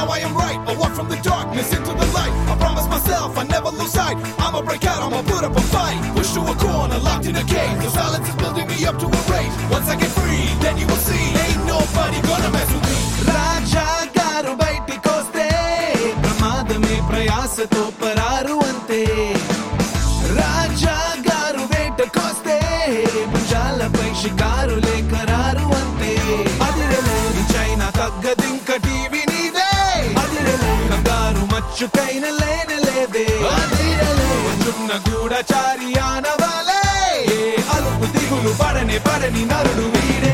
I am right. I walk from the darkness into the light. I promise myself I never lose sight. I'ma break out, I'ma put up a fight. Push to a corner, locked in a cage. The silence is building me up to a rage. Once I get free, then you will see. Ain't nobody gonna mess with me. రాజా గారు బయటికొస్తే ప్రమాదమే ప్రయాసతో పరారు అంతే. రాజా గారు వేటకొస్తే భుజాలపై షికారులే ఖరారు అంతే. అదిరలేని China తగ్గదింక TV నీదే. అదిరలేని కంగారు మచ్చుకైన లేనలేదే. అదిరలేచున్న గూఢచారి ఆనవాలే. అలుపు దిగులు పడని నరుడు వీడే.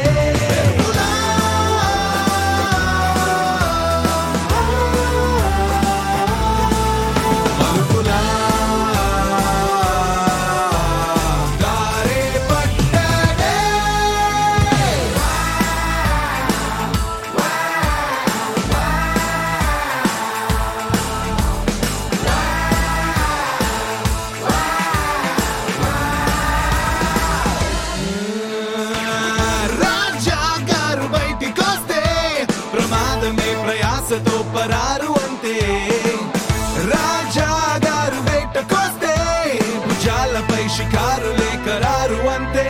ప్రయాసతో పరారు అంతే. రాజా గారు వేటకొస్తే భుజాలపై షికారులే ఖరారు అంతే.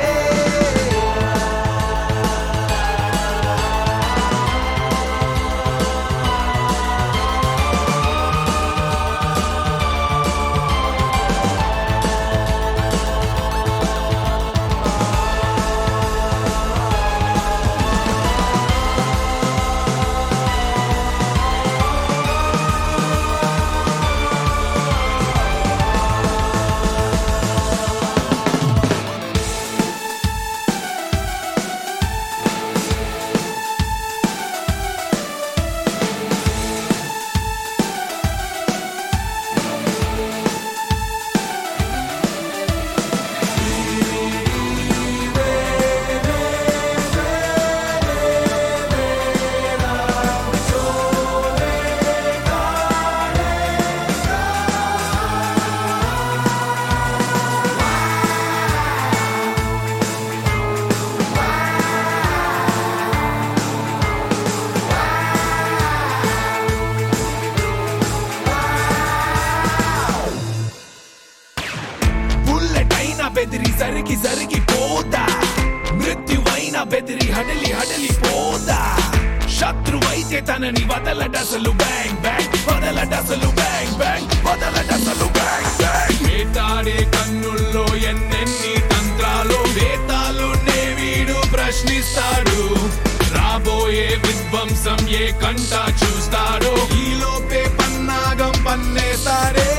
బెదిరి సరికి పోతా. మృత్యువైన బెదిరి హడలి పోతా. శత్రువైతే తనని వదలడసలు బ్యాంగ్ బ్యాంగ్. వదలడసలు బ్యాంగ్ బ్యాంగ్. వదలడసలు బ్యాంగ్ బ్యాంగ్. వేటాడే కన్నుల్లో ఎన్నెన్ని తంత్రాలు వేతాలు వీడు ప్రశ్నిస్తాడు. రాబోయే విధ్వంసం ఏ కంట చూస్తాడో. ఈలోపే పన్నాగం పన్నేస్తాడే.